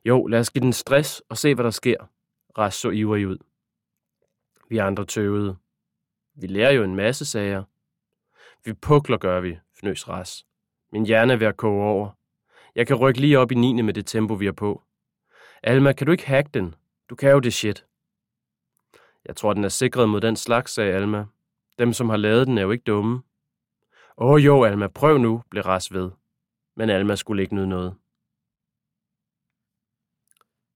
Jo, lad os give den stress og se, hvad der sker. Ras så ivrig ud. Vi andre tøvede. Vi lærer jo en masse sager. Vi pukler, gør vi, fnøs Ras. Min hjerne er ved at koge over. Jeg kan rykke lige op i 9. med det tempo, vi er på. Alma, kan du ikke hacke den? Du kan jo det shit. Jeg tror, den er sikret mod den slags, sagde Alma. Dem, som har lavet den, er jo ikke dumme. Jo, Alma, prøv nu, blev Ras ved. Men Alma skulle ikke nyde noget.